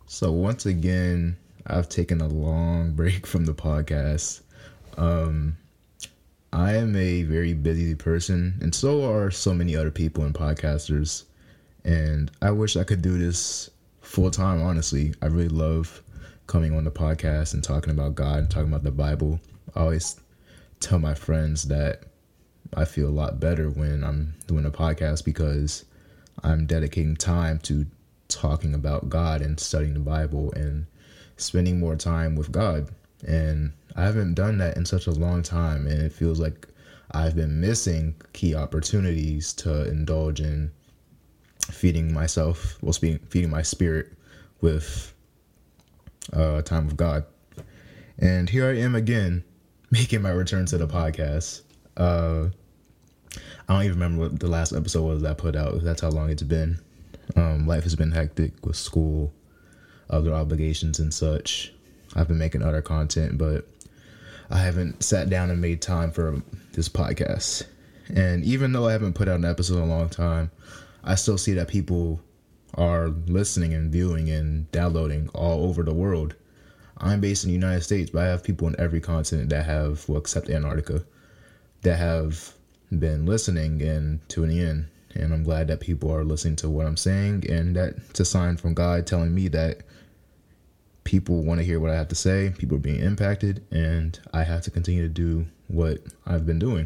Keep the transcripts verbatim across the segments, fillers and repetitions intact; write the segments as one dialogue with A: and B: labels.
A: So once again, I've taken a long break from the podcast. Um, I am a very busy person, and so are so many other people and podcasters. And I wish I could do this full time, honestly. I really love coming on the podcast and talking about God and talking about the Bible. I always tell my friends that I feel a lot better when I'm doing a podcast because I'm dedicating time to talking about God and studying the Bible and spending more time with God. And I haven't done that in such a long time, and it feels like I've been missing key opportunities to indulge in feeding myself, well, feeding my spirit with uh, time with God. And here I am again, making my return to the podcast. Uh, I don't even remember what the last episode was that I put out. That's how long it's been. Um, life has been hectic with school, other obligations and such. I've been making other content, but I haven't sat down and made time for this podcast. And even though I haven't put out an episode in a long time, I still see that people are listening and viewing and downloading all over the world. I'm based in the United States, but I have people in every continent that have, well, except Antarctica, that have been listening and tuning in. And I'm glad that people are listening to what I'm saying, and that's a sign from God telling me that people want to hear what I have to say. People are being impacted, and I have to continue to do what I've been doing.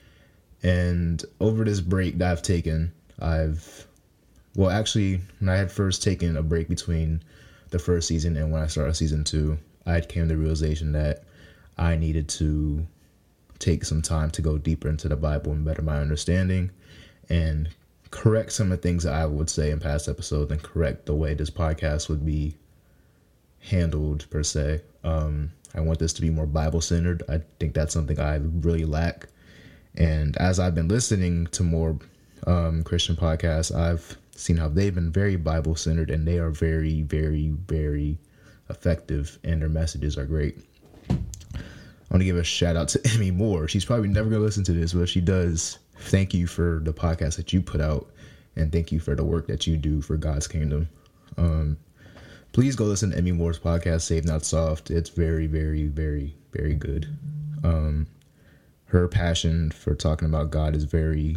A: And over this break that I've taken, I've, well, actually, when I had first taken a break between the first season and when I started season two, I came to the realization that I needed to take some time to go deeper into the Bible and better my understanding and correct some of the things that I would say in past episodes and correct the way this podcast would be handled, per se. Um, I want this to be more Bible-centered. I think that's something I really lack. And as I've been listening to more um, Christian podcasts, I've seen how they've been very Bible-centered, and they are very, very, very effective, and their messages are great. I want to give a shout out to Emmy Moore. She's probably never going to listen to this, but if she does, thank you for the podcast that you put out, and thank you for the work that you do for God's kingdom. Um, please go listen to Emmy Moore's podcast, Saved Not Soft. It's very, very, very, very good. Um, her passion for talking about God is very,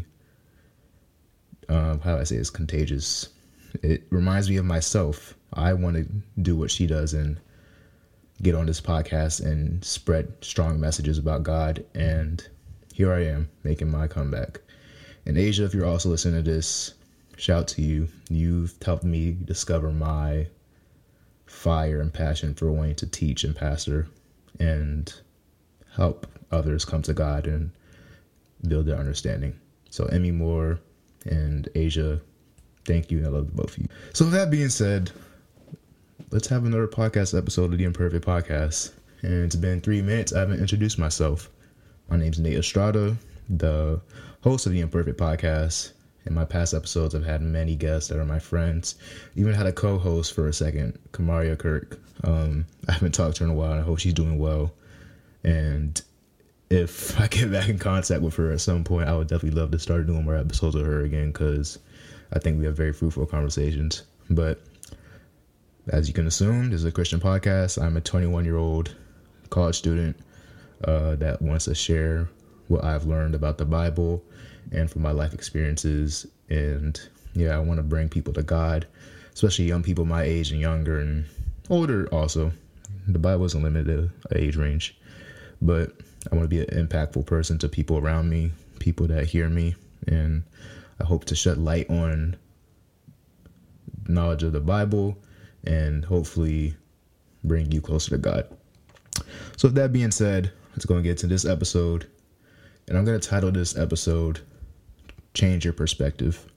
A: uh, how do I say it's contagious. It reminds me of myself. I want to do what she does and get on this podcast and spread strong messages about God, and here I am making my comeback. And Asia, if you're also listening to this, shout to you. You've helped me discover my fire and passion for wanting to teach and pastor and help others come to God and build their understanding. So Emmy Moore and Asia, thank you. I love both of you. So with that being said, let's have another podcast episode of the Imperfect Podcast. And it's been three minutes. I haven't introduced myself. My name's Nate Estrada, the host of the Imperfect Podcast. In my past episodes, I've had many guests that are my friends. Even had a co-host for a second, Kamaria Kirk. Um, I haven't talked to her in a while, and I hope she's doing well. And if I get back in contact with her at some point, I would definitely love to start doing more episodes with her again, because I think we have very fruitful conversations. But as you can assume, this is a Christian podcast. I'm a twenty-one-year-old college student uh, that wants to share what I've learned about the Bible and from my life experiences. And yeah, I want to bring people to God, especially young people my age and younger and older also. The Bible isn't limited to age range, but I want to be an impactful person to people around me, people that hear me, and I hope to shed light on knowledge of the Bible and hopefully bring you closer to God. So with that being said, let's go and get to this episode. And I'm going to title this episode, Change Your Perspective.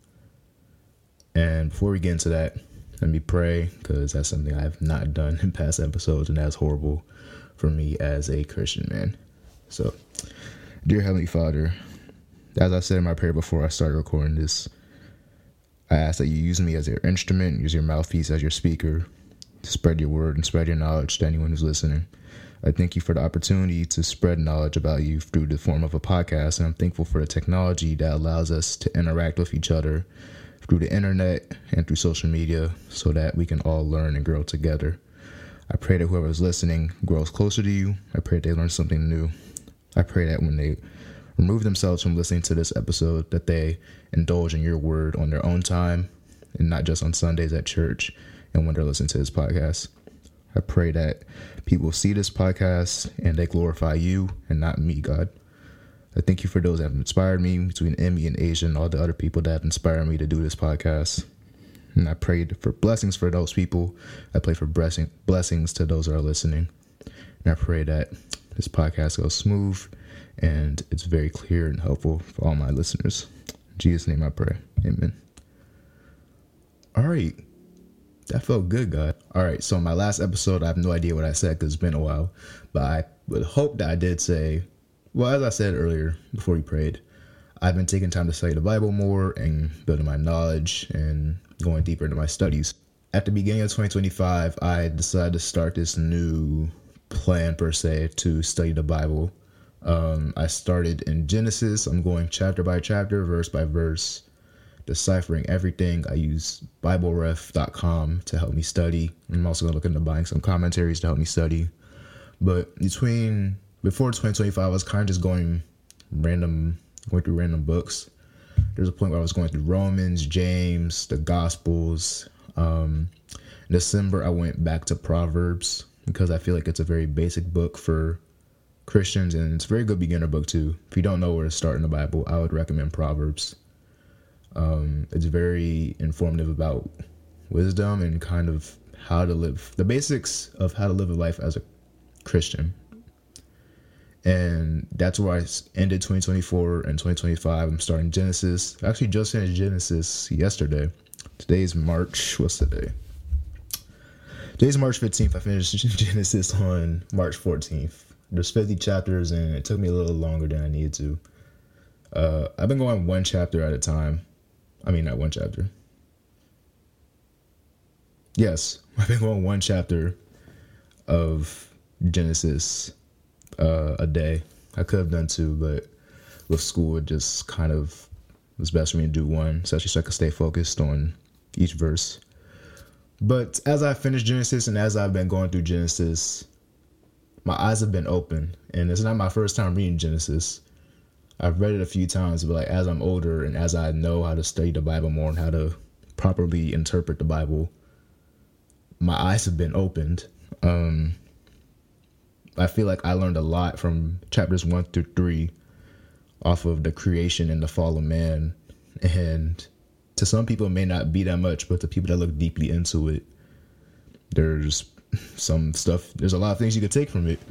A: And before we get into that, let me pray, because that's something I've not done in past episodes, and that's horrible for me as a Christian man. So, dear Heavenly Father, as I said in my prayer before I started recording this, I ask that you use me as your instrument, use your mouthpiece as your speaker to spread your word and spread your knowledge to anyone who's listening. I thank you for the opportunity to spread knowledge about you through the form of a podcast, and I'm thankful for the technology that allows us to interact with each other through the internet and through social media so that we can all learn and grow together. I pray that whoever is listening grows closer to you. I pray they learn something new. I pray that when they remove themselves from listening to this episode, that they indulge in your word on their own time and not just on Sundays at church and when they're listening to this podcast. I pray that people see this podcast and they glorify you and not me, God. I thank you for those that have inspired me, between Emmy and Asia and all the other people that have inspired me to do this podcast. And I prayed for blessings for those people. I pray for blessing, blessings to those that are listening. And I pray that this podcast goes smooth and it's very clear and helpful for all my listeners. In Jesus' name I pray. Amen. All right. That felt good, God. All right. So my last episode, I have no idea what I said because it's been a while. But I would hope that I did say, well, as I said earlier before we prayed, I've been taking time to study the Bible more and building my knowledge and going deeper into my studies. At the beginning of twenty twenty-five, I decided to start this new plan, per se, to study the Bible. Um, I started in Genesis. I'm going chapter by chapter, verse by verse, deciphering everything. I use Bible Ref dot com to help me study. I'm also going to look into buying some commentaries to help me study. But between before twenty twenty-five, I was kind of just going random, going through random books. There's a point where I was going through Romans, James, the Gospels. Um, in December, I went back to Proverbs because I feel like it's a very basic book for Christians, and it's a very good beginner book too. If you don't know where to start in the Bible, I would recommend Proverbs. Um, it's very informative about wisdom and kind of how to live, the basics of how to live a life as a Christian. And that's where I ended twenty twenty-four and twenty twenty-five. I'm starting Genesis. I actually just finished Genesis yesterday. Today's March. What's today? Today's March fifteenth. I finished Genesis on March fourteenth. There's fifty chapters, and it took me a little longer than I needed to. Uh, I've been going one chapter at a time. I mean, not one chapter. Yes, I've been going one chapter of Genesis uh, a day. I could have done two, but with school, it just kind of was best for me to do one, especially so I could stay focused on each verse. But as I finished Genesis and as I've been going through Genesis, my eyes have been open, and it's not my first time reading Genesis. I've read it a few times, but like as I'm older and as I know how to study the Bible more and how to properly interpret the Bible, my eyes have been opened. Um, I feel like I learned a lot from chapters one through three off of the creation and the fall of man. And to some people, it may not be that much, but to people that look deeply into it, there's some stuff, there's a lot of things you could take from it.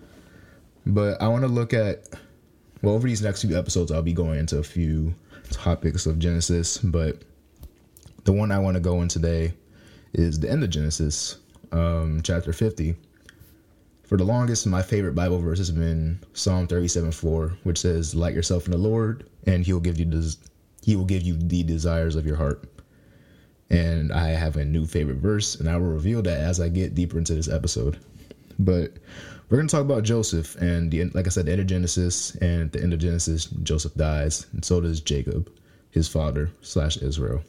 A: But I want to look at, well, over these next few episodes, I'll be going into a few topics of Genesis, but the one I want to go in today is the end of Genesis, um, chapter fifty. For the longest, my favorite Bible verse has been Psalm thirty-seven four, which says, "Delight yourself in the Lord, and He will give you des- He will give you the desires of your heart." And I have a new favorite verse, and I will reveal that as I get deeper into this episode. But we're going to talk about Joseph, and the, like I said, the end of Genesis, and at the end of Genesis, Joseph dies, and so does Jacob, his father slash Israel.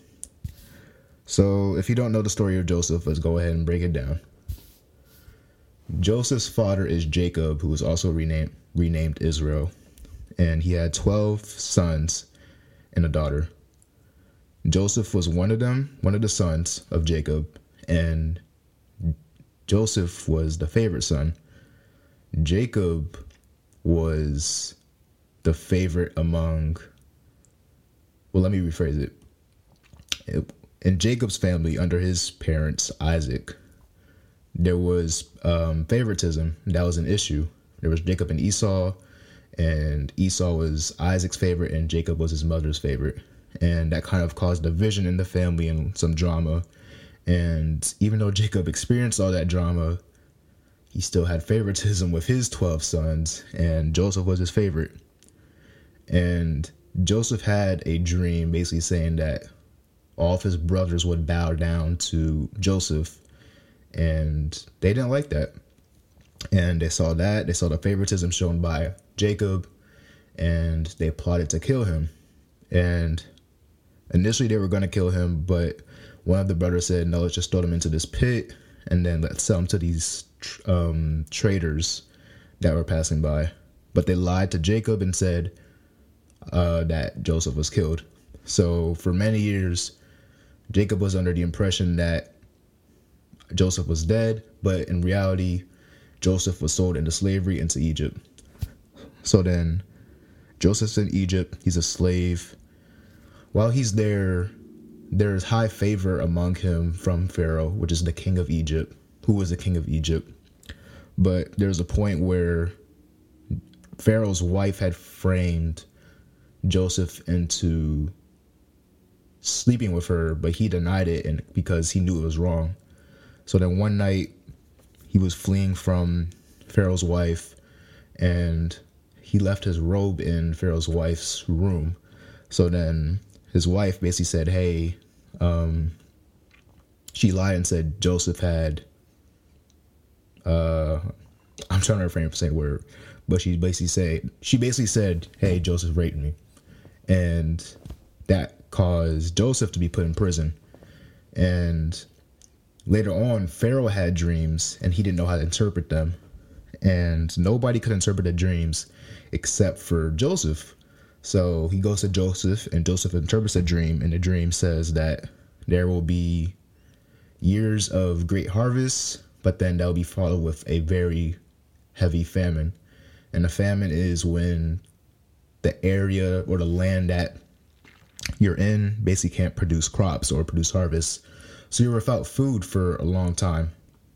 A: So if you don't know the story of Joseph, let's go ahead and break it down. Joseph's father is Jacob, who was also renamed renamed Israel, and he had twelve sons and a daughter. Joseph was one of them, one of the sons of Jacob, and Joseph was the favorite son. Jacob was the favorite among, well, let me rephrase it. it in Jacob's family, under his parents, Isaac, there was um, favoritism. That was an issue. There was Jacob and Esau, and Esau was Isaac's favorite, and Jacob was his mother's favorite. And that kind of caused division in the family and some drama. And even though Jacob experienced all that drama, he still had favoritism with his twelve sons, and Joseph was his favorite. And Joseph had a dream basically saying that all of his brothers would bow down to Joseph, and they didn't like that. And they saw that, they saw the favoritism shown by Jacob, and they plotted to kill him. And Initially, they were going to kill him, but one of the brothers said, no, let's just throw him into this pit and then let's sell him to these um, traders that were passing by. But they lied to Jacob and said uh, that Joseph was killed. So for many years, Jacob was under the impression that Joseph was dead, but in reality, Joseph was sold into slavery into Egypt. So then Joseph's in Egypt. He's a slave. While he's there, there's high favor among him from Pharaoh, which is the king of Egypt, who was the king of Egypt. But there's a point where Pharaoh's wife had framed Joseph into sleeping with her, but he denied it and because he knew it was wrong. So then one night he was fleeing from Pharaoh's wife and he left his robe in Pharaoh's wife's room. So then his wife basically said, hey, um, she lied and said Joseph had, uh, I'm trying to refrain from saying word, but she basically said, she basically said, hey, Joseph raped me. And that caused Joseph to be put in prison. And later on, Pharaoh had dreams and he didn't know how to interpret them. And nobody could interpret the dreams except for Joseph. So he goes to Joseph and Joseph interprets a dream. And the dream says that there will be years of great harvest, but then that will be followed with a very heavy famine. And the famine is when the area or the land that you're in basically can't produce crops or produce harvests. So you're without food for a long time.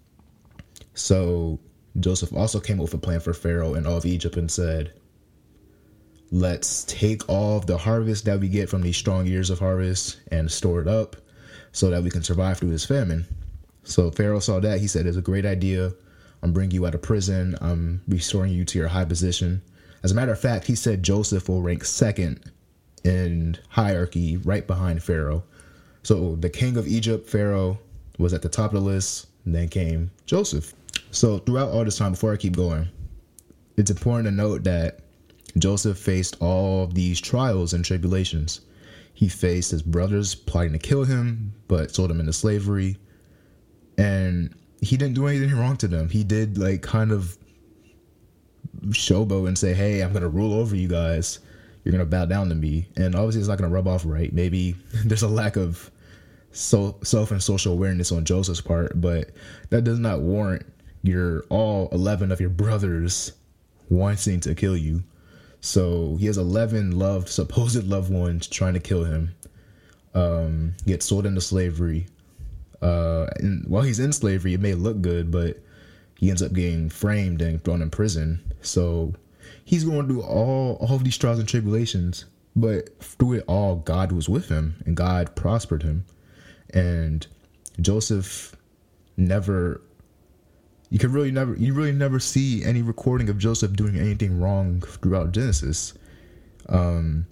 A: So Joseph also came up with a plan for Pharaoh and all of Egypt and said, let's take all of the harvest that we get from these strong years of harvest and store it up so that we can survive through this famine. So Pharaoh saw that. He said, it's a great idea. I'm bringing you out of prison. I'm restoring you to your high position. As a matter of fact, he said Joseph will rank second in hierarchy right behind Pharaoh. So the king of Egypt, Pharaoh, was at the top of the list, and then came Joseph. So throughout all this time, before I keep going, it's important to note that Joseph faced all of these trials and tribulations. He faced his brothers plotting to kill him, but sold him into slavery. And he didn't do anything wrong to them. He did like kind of showboat and say, hey, I'm going to rule over you guys. You're going to bow down to me. And obviously it's not going to rub off right. Maybe there's a lack of so self and social awareness on Joseph's part, but that does not warrant your all eleven of your brothers wanting to kill you. So he has eleven loved, supposed loved ones trying to kill him. Um, gets sold into slavery. Uh, and while he's in slavery, it may look good, but he ends up getting framed and thrown in prison. So he's going through all, all of these trials and tribulations, but through it all, God was with him and God prospered him. And Joseph never, you can really never, you really never see any recording of Joseph doing anything wrong throughout Genesis. Um,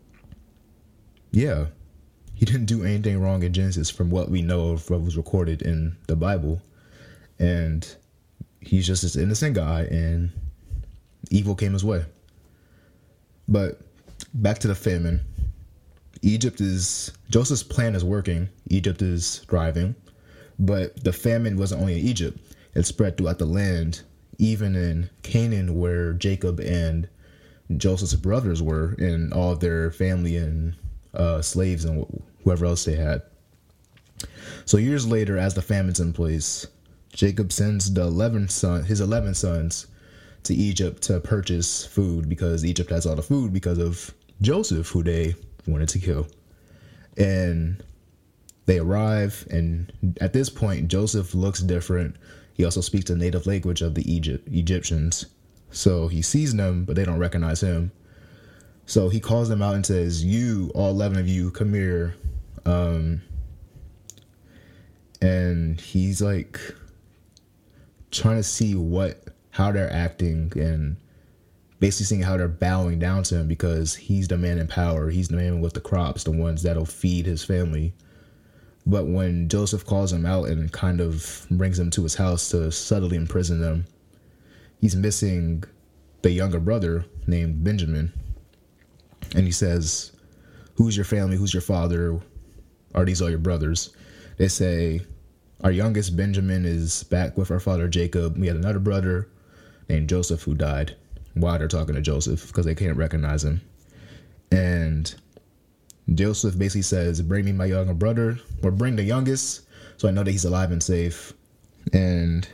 A: yeah, he didn't do anything wrong in Genesis from what we know of what was recorded in the Bible. And he's just this innocent guy and evil came his way. But back to the famine. Egypt is, Joseph's plan is working. Egypt is thriving. But the famine wasn't only in Egypt. It spread throughout the land, even in Canaan, where Jacob and Joseph's brothers were, and all of their family and uh, slaves and whoever else they had. So years later, as the famine's in place, Jacob sends the eleven son, his eleven sons to Egypt to purchase food because Egypt has all the food because of Joseph, who they wanted to kill. And they arrive, and at this point, Joseph looks different. He also speaks the native language of the Egypt Egyptians. So he sees them, but they don't recognize him. So he calls them out and says, you, all eleven of you, come here. Um, and he's like trying to see what, how they're acting and basically seeing how they're bowing down to him because he's the man in power. He's the man with the crops, the ones that'll feed his family. But when Joseph calls him out and kind of brings him to his house to subtly imprison them, he's missing the younger brother named Benjamin. And he says, who's your family? Who's your father? Are these all your brothers? They say, our youngest Benjamin is back with our father Jacob. We had another brother named Joseph who died. Why they're talking to Joseph? Because they can't recognize him. And Joseph basically says, bring me my younger brother, or bring the youngest, so I know that he's alive and safe. And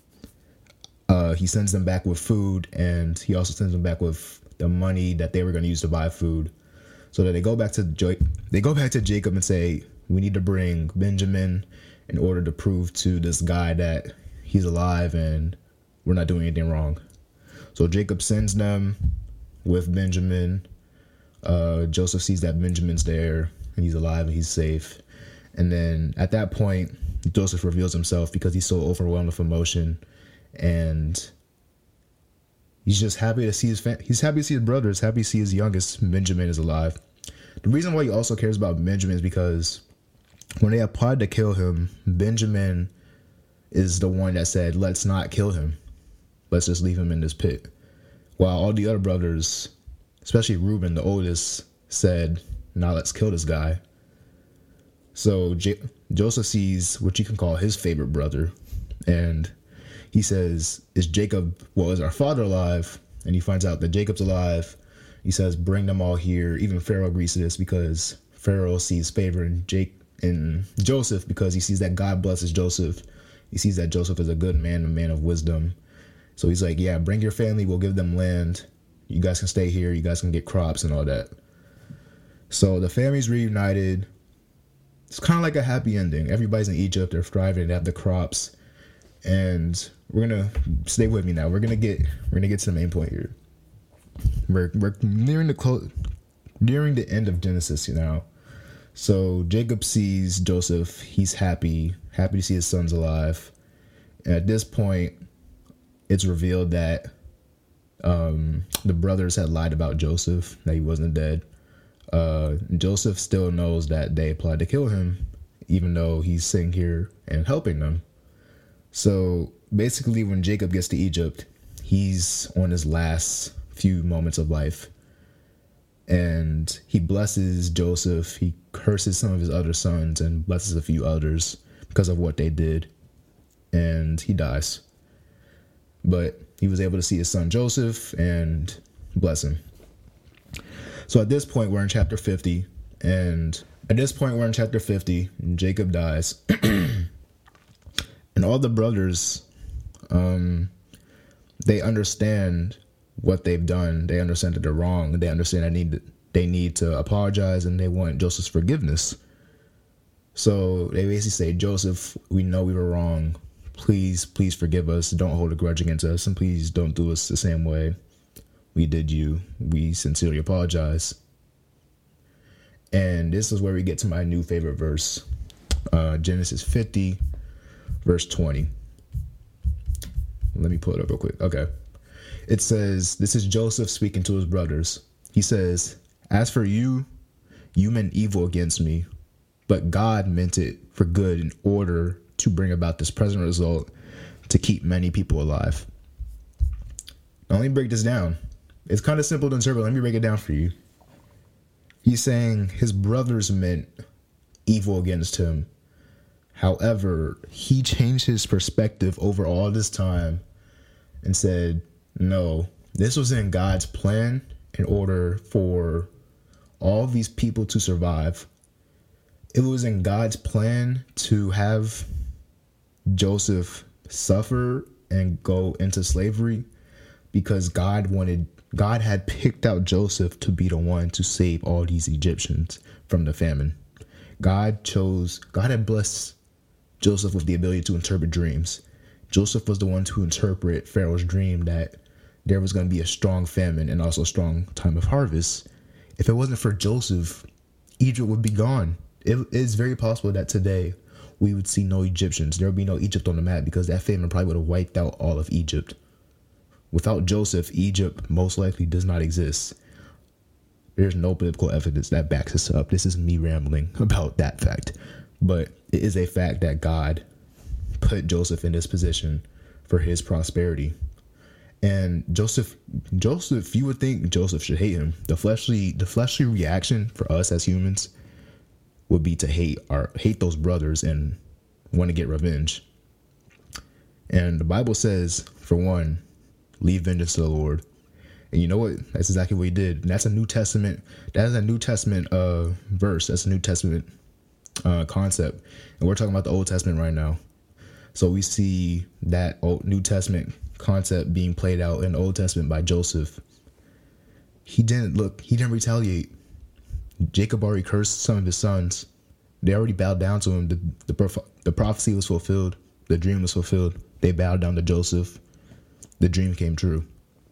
A: uh, he sends them back with food, and he also sends them back with the money that they were going to use to buy food. So that they go back to jo- they go back to Jacob and say, we need to bring Benjamin in order to prove to this guy that he's alive and we're not doing anything wrong. So Jacob sends them with Benjamin. Uh, Joseph sees that Benjamin's there and he's alive and he's safe. And then at that point, Joseph reveals himself because he's so overwhelmed with emotion, and he's just happy to see his fam- he's happy to see his brothers, happy to see his youngest Benjamin is alive. The reason why he also cares about Benjamin is because when they applied to kill him, Benjamin is the one that said, let's not kill him. Let's just leave him in this pit. While all the other brothers, especially Reuben, the oldest, said, nah, let's kill this guy. So J- Joseph sees what you can call his favorite brother, and he says, is Jacob, well, is our father alive? And he finds out that Jacob's alive. He says, bring them all here. Even Pharaoh agrees to this because Pharaoh sees favor in Jake in Joseph because he sees that God blesses Joseph. He sees that Joseph is a good man, a man of wisdom. So he's like, yeah, bring your family. We'll give them land. You guys can stay here. You guys can get crops and all that. So the family's reunited. It's kind of like a happy ending. Everybody's in Egypt. They're thriving. They have the crops. And we're going to stay with me now. We're going to get we're going to get to the main point here. We're, we're nearing the close, nearing the end of Genesis, you know. So Jacob sees Joseph. He's happy, happy to see his son's alive. And at this point, it's revealed that um, the brothers had lied about Joseph, that he wasn't dead. Uh, Joseph still knows that they applied to kill him, even though he's sitting here and helping them. So basically, when Jacob gets to Egypt, he's on his last few moments of life. And he blesses Joseph. He curses some of his other sons and blesses a few others because of what they did. And he dies. But he was able to see his son Joseph and bless him. So at this point, we're in chapter fifty. And at this point, we're in chapter fifty. And Jacob dies. And all the brothers, um, they understand what they've done. They understand that they're wrong. They understand that need they need to apologize, and they want Joseph's forgiveness. So they basically say, Joseph, we know we were wrong. Please, please forgive us. Don't hold a grudge against us, and please don't do us the same way we did you. We sincerely apologize. And this is where we get to my new favorite verse, uh, Genesis fifty, verse twenty. Let me pull it up real quick. Okay. It says, this is Joseph speaking to his brothers. He says, as for you, you meant evil against me, but God meant it for good in order to bring about this present result to keep many people alive. Now, let me break this down. It's kind of simple to interpret. Let me break it down for you. He's saying his brothers meant evil against him. However, he changed his perspective over all this time and said, no, this was in God's plan in order for all these people to survive. It was in God's plan to have Joseph suffer and go into slavery because God wanted, God had picked out Joseph to be the one to save all these Egyptians from the famine. God chose, God had blessed Joseph with the ability to interpret dreams. Joseph was the one to interpret Pharaoh's dream that there was going to be a strong famine and also a strong time of harvest. If it wasn't for Joseph, Egypt would be gone. It is very possible that today we would see no Egyptians. There would be no Egypt on the map because that famine probably would have wiped out all of Egypt. Without Joseph, Egypt most likely does not exist. There's no biblical evidence that backs this up. This is me rambling about that fact. But it is a fact that God put Joseph in this position for his prosperity. And Joseph, Joseph, you would think Joseph should hate him. The fleshly, the fleshly reaction for us as humans would be to hate our hate those brothers and want to get revenge. And the Bible says, for one, leave vengeance to the Lord. And you know what? That's exactly what he did. And that's a New Testament. That is a New Testament uh, verse. That's a New Testament uh, concept. And we're talking about the Old Testament right now. So we see that old New Testament concept being played out in the Old Testament by Joseph. He didn't look. He didn't retaliate. Jacob already cursed some of his sons. They already bowed down to him. The, the, prof- the prophecy was fulfilled. The dream was fulfilled. They bowed down to Joseph. The dream came true.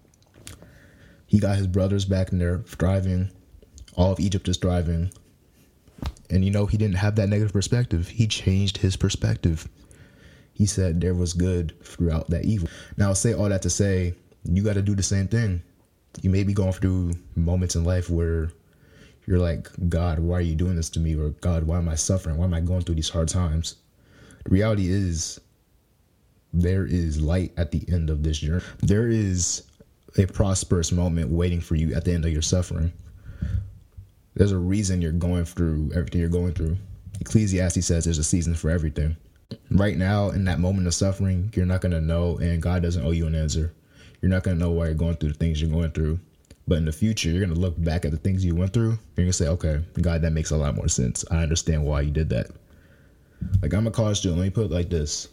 A: He got his brothers back in there thriving. All of Egypt is thriving. And you know, he didn't have that negative perspective. He changed his perspective. He said there was good throughout that evil. Now, I'll say all that to say, you got to do the same thing. You may be going through moments in life where you're like, God, why are you doing this to me? Or God, why am I suffering? Why am I going through these hard times? The reality is, there is light at the end of this journey. There is a prosperous moment waiting for you at the end of your suffering. There's a reason you're going through everything you're going through. Ecclesiastes says there's a season for everything. Right now, in that moment of suffering, you're not going to know, and God doesn't owe you an answer. You're not going to know why you're going through the things you're going through. But in the future, you're going to look back at the things you went through, and you're going to say, okay, God, that makes a lot more sense. I understand why you did that. Like, I'm a college student. Let me put it like this.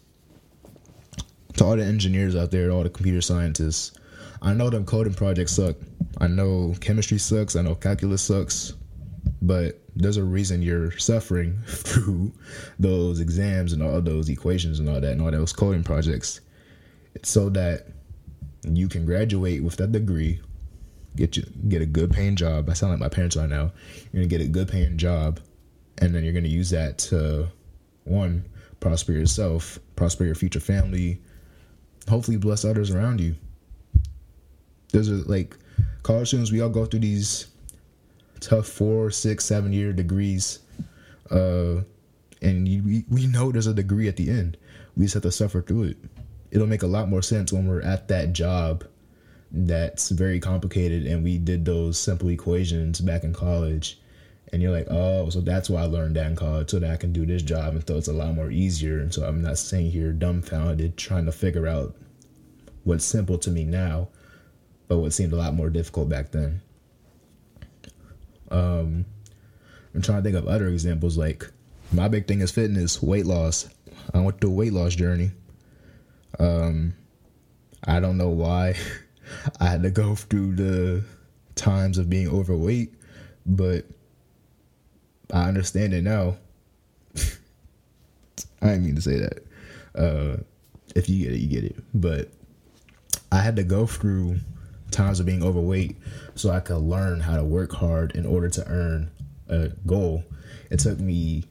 A: To all the engineers out there, all the computer scientists, I know them coding projects suck. I know chemistry sucks. I know calculus sucks. But there's a reason you're suffering through those exams and all those equations and all that and all those coding projects. It's so that you can graduate with that degree, get you get a good paying job. I sound like my parents right now. You're gonna get a good paying job, and then you're gonna use that to, one, prosper yourself, prosper your future family, hopefully bless others around you. There's a, like college students, we all go through these tough four, six, seven year degrees, uh, and you, we we know there's a degree at the end. We just have to suffer through it. It'll make a lot more sense when we're at that job that's very complicated, and we did those simple equations back in college, and you're like, oh, so that's why I learned that in college, so that I can do this job, and so it's a lot more easier. And so I'm not sitting here dumbfounded trying to figure out what's simple to me now, but what seemed a lot more difficult back then. Um, I'm trying to think of other examples. Like, my big thing is fitness, weight loss. I went through a weight loss journey. Um, I don't know why I had to go through the times of being overweight, but I understand it now. I didn't mean to say that. Uh, if you get it, you get it. But I had to go through times of being overweight so I could learn how to work hard in order to earn a goal. It took me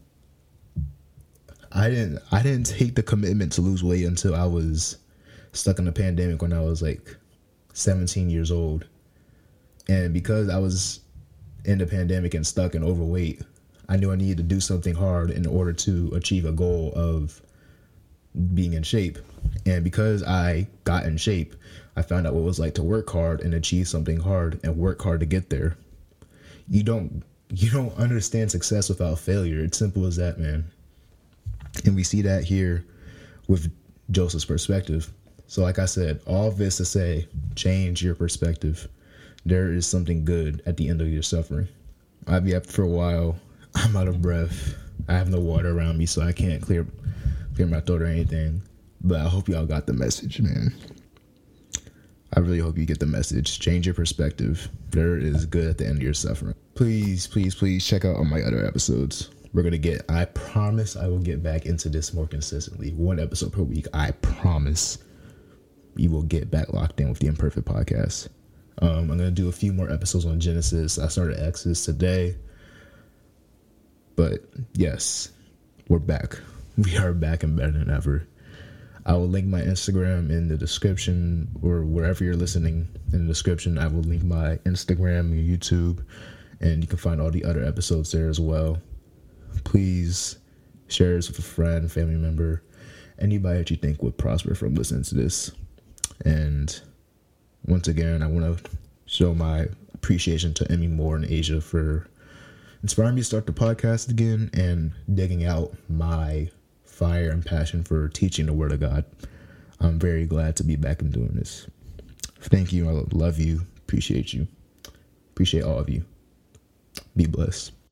A: I didn't I didn't take the commitment to lose weight until I was stuck in the pandemic when I was like seventeen years old. And because I was in the pandemic and stuck and overweight, I knew I needed to do something hard in order to achieve a goal of being in shape. And because I got in shape, I found out what it was like to work hard and achieve something hard and work hard to get there. You don't you don't understand success without failure. It's simple as that, man. And we see that here with Joseph's perspective. So like I said, all of this to say, change your perspective. There is something good at the end of your suffering. I've been up for a while. I'm out of breath. I have no water around me, so I can't clear clear my throat or anything. But I hope y'all got the message, man. I really hope you get the message. Change your perspective. There is good at the end of your suffering. Please, please, please check out all my other episodes. We're going to get, I promise I will get back into this more consistently. One episode per week. I promise you will get back locked in with the Imperfect Podcast. Um, I'm going to do a few more episodes on Genesis. I started Exodus today. But yes, we're back. We are back and better than ever. I will link my Instagram in the description, or wherever you're listening in the description. I will link my Instagram and YouTube, and you can find all the other episodes there as well. Please share this with a friend, family member, anybody that you think would prosper from listening to this. And once again, I want to show my appreciation to Emmy Moore and Asia for inspiring me to start the podcast again and digging out my fire and passion for teaching the Word of God. I'm very glad to be back and doing this. Thank you. I love you. Appreciate you. Appreciate all of you. Be blessed.